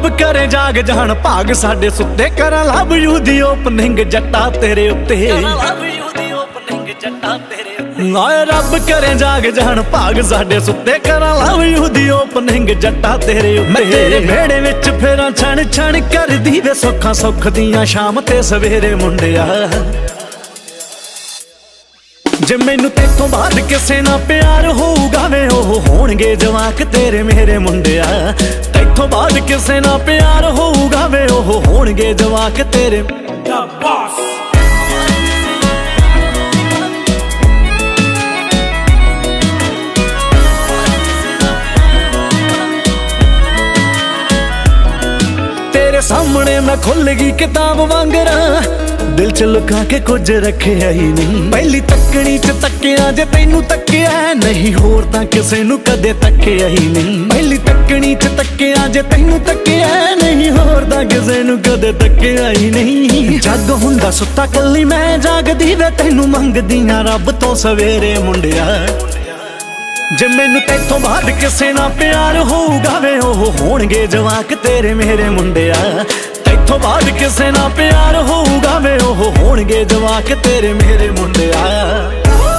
ਰੱਬ ਕਰੇ ਜਾਗ ਜਾਣ ਭਾਗ ਸਾਡੇ ਸੁੱਤੇ ਕਰਾਂ ਲਵ ਯੂ ਦੀ ਓਪਨਿੰਗ ਜੱਟਾ ਤੇਰੇ ਉੱਤੇ ਨਾਏ ਰੱਬ ਕਰੇ ਜਾਗ ਜਾਣ ਭਾਗ ਸਾਡੇ ਸੁੱਤੇ ਕਰਾਂ ਲਵ ਯੂ ਦੀ ਓਪਨਿੰਗ ਜੱਟਾ ਤੇਰੇ ਉੱਤੇ। ਮੈਂ ਤੇਰੇ ਵਿਹੜੇ ਵਿੱਚ ਫੇਰਾਂ ਛਣ ਛਣ ਕਰਦੀ ਵੇ ਸੁੱਖਾਂ ਸੁੱਖ ਦੀਆਂ ਸ਼ਾਮ ਤੇ ਸਵੇਰੇ ਮੁੰਡਿਆ। ਜੇ ਮੈਨੂੰ ਤੇਥੋਂ ਬਾਅਦ ਕਿਸੇ ਨਾਲ ਪਿਆਰ ਹੋਊਗਾ ਵੇ ਉਹ ਹੋਣਗੇ ਜਵਾਕ ਤੇਰੇ ਮੇਰੇ ਮੁੰਡਿਆ। ਤੇਥੋਂ ਬਾਅਦ ਕਿਸੇ ਨਾਲ ਪਿਆਰ ਹੋਊਗਾ ਵੇ ਉਹ ਹੋਣਗੇ ਜਵਾਕ ਤੇਰੇ। ਤੇਰੇ ਸਾਹਮਣੇ ਮੈਂ ਖੁੱਲ ਗਈ ਕਿਤਾਬ ਵਾਂਗਰਾਂ, ਦਿਲ ਚ ਲੁਕਾ ਕੇ ਕੁਝ ਰੱਖਿਆ ਹੀ ਨਹੀਂ। ਪਹਿਲੀ ਤੱਕਣੀ ਚ ਤੱਕਿਆ ਜੇ ਤੈਨੂੰ ਤੱਕਿਆ ਨਹੀਂ, ਹੋਰ ਤਾਂ ਕਿਸੇ ਨੂੰ ਕਦੇ ਤੱਕਿਆ ਹੀ ਨਹੀਂ। ਪਹਿਲੀ ਤੱਕਣੀ ਚ ਤੱਕਿਆ ਜੇ ਤੈਨੂੰ ਤੱਕਿਆ ਨਹੀਂ, ਹੋਰ ਤਾਂ ਕਿਸੇ ਨੂੰ ਕਦੇ ਤੱਕਿਆ ਹੀ ਨਹੀਂ। ਜੱਗ ਹੁੰਦਾ ਸੁੱਤਾ ਕੱਲੀ ਮੈਂ ਜਾਗਦੀ ਵੇ ਤੈਨੂੰ ਮੰਗਦੀਆਂ ਰੱਬ ਤੋਂ ਸਵੇਰੇ ਮੁੰਡਿਆ। ਜੇ ਮੈਨੂੰ ਤੇਥੋਂ ਬਾਅਦ ਕਿਸੇ ਨਾਲ ਪਿਆਰ ਹੋਊਗਾ ਵੇ ਉਹ ਹੋਣਗੇ ਜਵਾਕ ਤੇਰੇ ਮੇਰੇ ਮੁੰਡਿਆ। ਤੇਥੋਂ ਬਾਅਦ ਕਿਸੇ ਨਾਲ ਪਿਆਰ ਹੋਊਗਾ ਵੇ ਉਹ ਹੋਣਗੇ ਜਵਾਕ ਤੇਰੇ ਮੇਰੇ ਮੁੰਡਿਆ।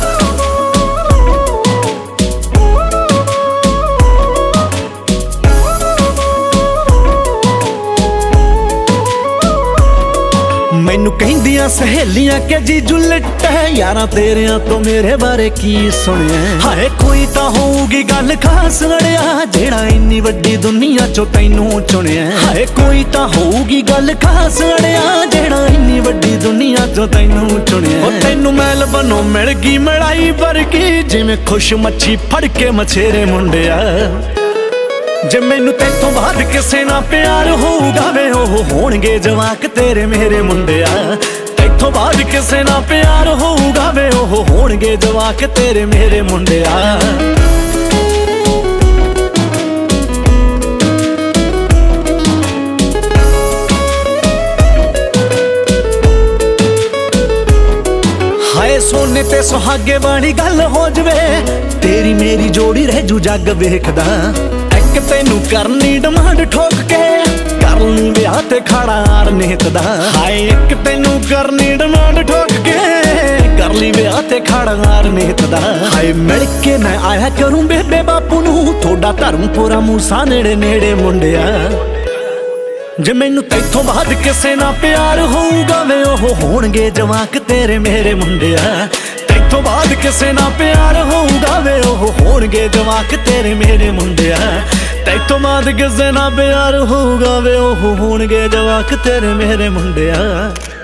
ਮੈਨੂੰ ਕਹਿੰਦੀਆਂ ਸਹੇਲੀਆਂ ਕਿ ਜੀਜੂ ਲਿੱਟਾ ਯਾਰਾਂ ਤੇਰਿਆਂ ਤੋਂ ਮੇਰੇ ਬਾਰੇ ਕੀ ਸੁਣਿਆ। ਹਾਏ ਕੋਈ ਤਾਂ ਹੋਊਗੀ ਗੱਲ ਖਾਸ ਅੜਿਆ ਜਿਹੜਾ ਇੰਨੀ ਵੱਡੀ ਦੁਨੀਆ ਚੋਂ ਤੈਨੂੰ ਚੁਣਿਆ। ਹਾਏ ਕੋਈ ਤਾਂ ਹੋਊਗੀ ਗੱਲ ਖਾਸ ਅੜਿਆ ਜਿਹੜਾ ਇੰਨੀ ਵੱਡੀ ਦੁਨੀਆ ਚੋਂ ਤੈਨੂੰ ਚੁਣਿਆ। ਉਹ ਤੈਨੂੰ ਮੈਲ ਬਨੋਂ ਮਿਲ ਗਈ ਮੜਾਈ ਵਰਗੀ ਜਿਵੇਂ ਖੁਸ਼ ਮੱਛੀ ਫੜ ਕੇ ਮਛੇਰੇ ਮੁੰਡਿਆ। ਜੇ ਮੈਨੂੰ ਤੇਥੋਂ ਬਾਅਦ ਕਿਸੇ ਨਾਲ ਪਿਆਰ ਹੋਊਗਾ ਵੇ ਉਹ ਹੋਣਗੇ ਜਵਾਕ ਤੇਰੇ ਮੇਰੇ ਮੁੰਡਿਆ। ਤੇਥੋਂ ਬਾਅਦ ਕਿਸੇ ਨਾਲ ਪਿਆਰ ਹੋਊਗਾ ਵੇ ਉਹ ਹੋਣਗੇ ਜਵਾਕ ਤੇਰੇ ਮੇਰੇ ਮੁੰਡਿਆ। ਹਾਏ ਸੋਨੇ ਤੇ ਸੁਹਾਗੇ ਵਾਲੀ ਗੱਲ ਹੋ ਜਵੇ ਤੇਰੀ ਮੇਰੀ ਜੋੜੀ ਰਹਿ ਜੂ ਜੱਗ ਵੇਖਦਾ। ਤੈਨੂੰ ਕਰਨੀ ਡਿਮਾਂਡ ਠੋਕ ਕੇ ਕਰ ਲਈ ਵਿਆਹ ਤੇ ਖੜਾ ਅਰਨੀਤ ਦਾ। ਹਾਏ ਇੱਕ ਤੈਨੂੰ ਕਰਨੀ ਡਿਮਾਂਡ ਠੋਕ ਕੇ ਕਰ ਲਈ ਵਿਆਹ ਤੇ ਖੜਾ ਅਰਨੀਤ ਦਾ। ਹਾਏ ਮਿਲ ਕੇ ਮੈਂ ਆਇਆ ਕਰੂੰ ਬੇਬੇ ਬਾਪੂ ਨੂੰ ਤੁਹਾਡਾ ਧਰਮਪੁਰਾ ਮੂਸਾ ਨੇੜੇ ਨੇੜੇ ਮੁੰਡਿਆ। ਜੇ ਮੈਨੂੰ ਤੇਥੋਂ ਬਾਅਦ ਕਿਸੇ ਨਾਲ ਪਿਆਰ ਹੋਊਗਾ ਵੇ ਉਹ ਹੋਣਗੇ ਜਵਾਕ ਤੇਰੇ ਮੇਰੇ ਮੁੰਡਿਆ। ਤੇਥੋਂ ਬਾਅਦ ਕਿਸੇ ਨਾਲ ਪਿਆਰ ਹੋਊਗਾ ਵੇ ਉਹ ਹੋਣਗੇ ਜਵਾਕ ਤੇਰੇ ਮੇਰੇ ਮੁੰਡਿਆ। ਤੇਥੋਂ ਬਾਅਦ ਕਿਸੇ ਨਾਲ ਪਿਆਰ ਹੋਊਗਾ ਵੇ ਉਹ ਹੋਣਗੇ ਜਵਾਕ ਤੇਰੇ ਮੇਰੇ ਮੁੰਡਿਆ।